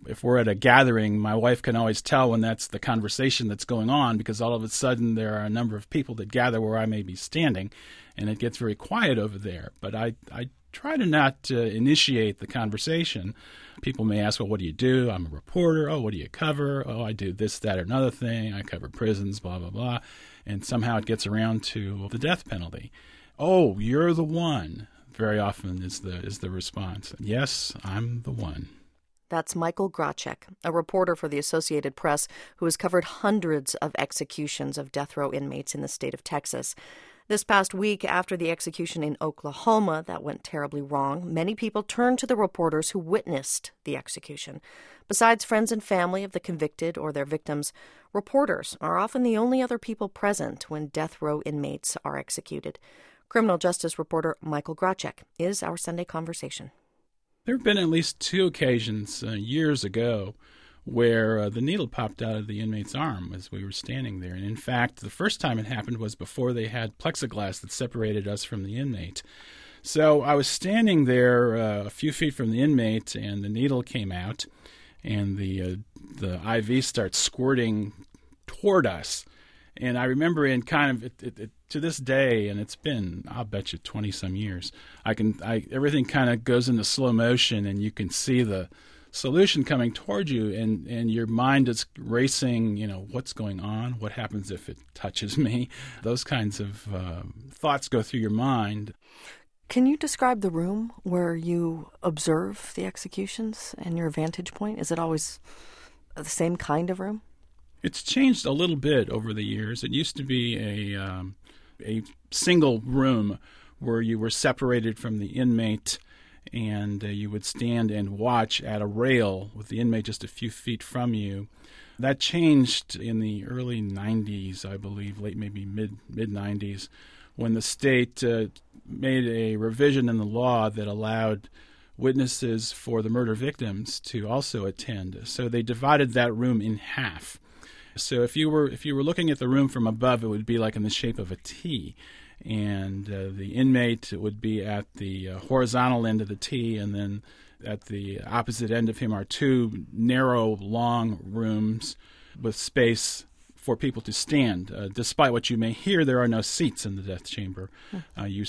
if we're at a gathering, my wife can always tell when that's the conversation that's going on, because all of a sudden there are a number of people that gather where I may be standing, and it gets very quiet over there. But I try to not initiate the conversation. People may ask, well, what do you do? I'm a reporter. Oh, what do you cover? Oh, I do this, that, or another thing. I cover prisons, blah, blah, blah. And somehow it gets around to the death penalty. Oh, you're the one, very often is the response. Yes, I'm the one. That's Michael Gracek, a reporter for the Associated Press who has covered hundreds of executions of death row inmates in the state of Texas. This past week, after the execution in Oklahoma that went terribly wrong, many people turned to the reporters who witnessed the execution. Besides friends and family of the convicted or their victims, reporters are often the only other people present when death row inmates are executed. Criminal justice reporter Michael Gracek is our Sunday Conversation. There have been at least 2 occasions years ago where the needle popped out of the inmate's arm as we were standing there. And in fact, the first time it happened was before they had plexiglass that separated us from the inmate. So I was standing there a few feet from the inmate, and the needle came out, and the IV starts squirting toward us. And I remember in kind of to this day, and it's been, I'll bet you, 20-some years, everything kind of goes into slow motion, and you can see the solution coming toward you, and your mind is racing, what's going on? What happens if it touches me? Those kinds of thoughts go through your mind. Can you describe the room where you observe the executions and your vantage point? Is it always the same kind of room? It's changed a little bit over the years. It used to be a single room where you were separated from the inmate, and you would stand and watch at a rail with the inmate just a few feet from you. That changed in the early 90s, I believe, maybe mid-90s, when the state made a revision in the law that allowed witnesses for the murder victims to also attend. So they divided that room in half. So if you were looking at the room from above, it would be like in the shape of a T. And the inmate would be at the horizontal end of the T, and then at the opposite end of him are 2 narrow, long rooms with space for people to stand. Despite what you may hear, there are no seats in the death chamber. You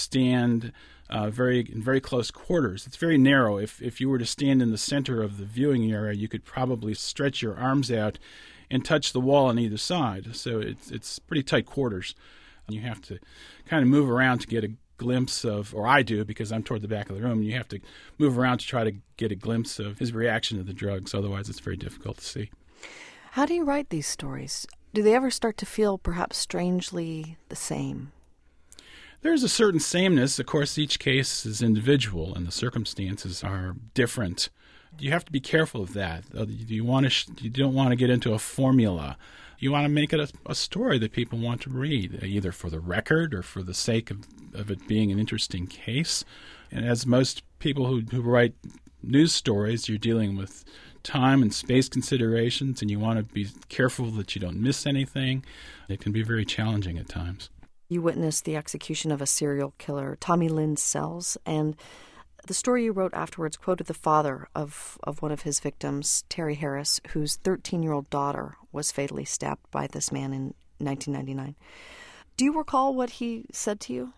stand in very close quarters. It's very narrow. If you were to stand in the center of the viewing area, you could probably stretch your arms out and touch the wall on either side. So it's pretty tight quarters. You have to kind of move around to get a glimpse of, or I do because I'm toward the back of the room, you have to move around to try to get a glimpse of his reaction to the drugs. Otherwise, it's very difficult to see. How do you write these stories? Do they ever start to feel perhaps strangely the same? There's a certain sameness. Of course, each case is individual and the circumstances are different. You have to be careful of that. You don't want to get into a formula. You want to make it a story that people want to read, either for the record or for the sake of it being an interesting case. And as most people who write news stories, you're dealing with time and space considerations, and you want to be careful that you don't miss anything. It can be very challenging at times. You witnessed the execution of a serial killer, Tommy Lynn Sells, and the story you wrote afterwards quoted the father of one of his victims, Terry Harris, whose 13-year-old daughter was fatally stabbed by this man in 1999. Do you recall what he said to you?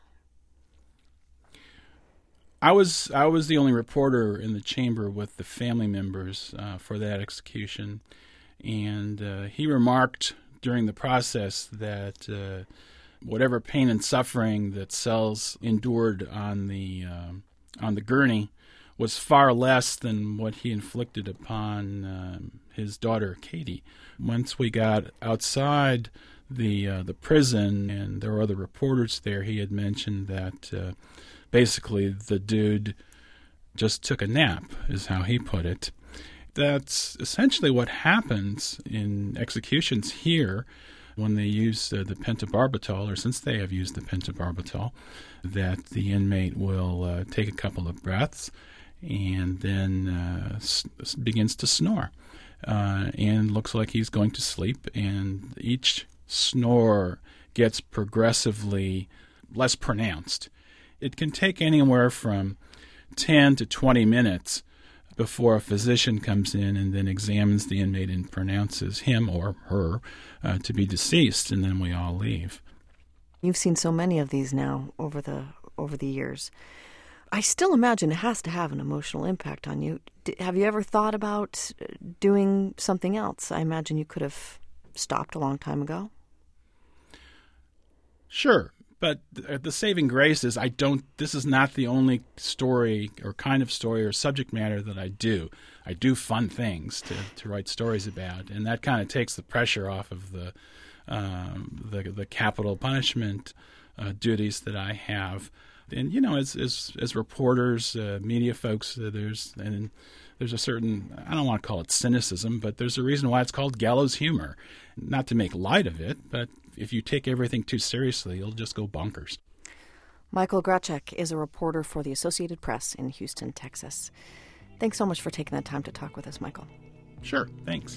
I was the only reporter in the chamber with the family members for that execution, and he remarked during the process that whatever pain and suffering that Sells endured on the gurney was far less than what he inflicted upon his daughter, Katie. Once we got outside the prison and there were other reporters there, he had mentioned that basically the dude just took a nap, is how he put it. That's essentially what happens in executions here when they use the pentobarbital, or since they have used the pentobarbital, that the inmate will take a couple of breaths and then begins to snore and looks like he's going to sleep, and each snore gets progressively less pronounced. It can take anywhere from 10 to 20 minutes before a physician comes in and then examines the inmate and pronounces him or her to be deceased, and then we all leave. You've seen so many of these now over the years. I still imagine it has to have an emotional impact on you. Have you ever thought about doing something else? I imagine you could have stopped a long time ago. Sure, but the saving grace is this is not the only story or kind of story or subject matter that I do. I do fun things to write stories about, and that kind of takes the pressure off of the capital punishment duties that I have. And as reporters, media folks, there's a certain, I don't want to call it cynicism, but there's a reason why it's called gallows humor. Not to make light of it, but if you take everything too seriously, you'll just go bonkers. Michael Gracek is a reporter for the Associated Press in Houston, Texas. Thanks so much for taking the time to talk with us, Michael. Sure, thanks.